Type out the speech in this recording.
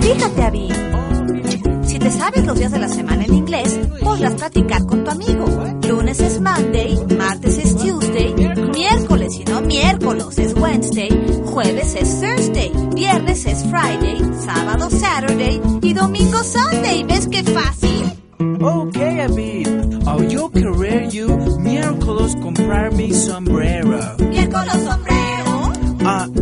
Fíjate, Abby. Si te sabes los días de la semana en inglés, podrás platicar con tu amigo. Lunes es Monday, martes es Tuesday, miércoles y no miércoles es Wednesday, jueves es Thursday, viernes es Friday, sábado Saturday y domingo Sunday. ¿Ves qué fácil? Okay, Abby. Yo querer you miércoles comprar mi sombrero. ¿Miércoles sombrero?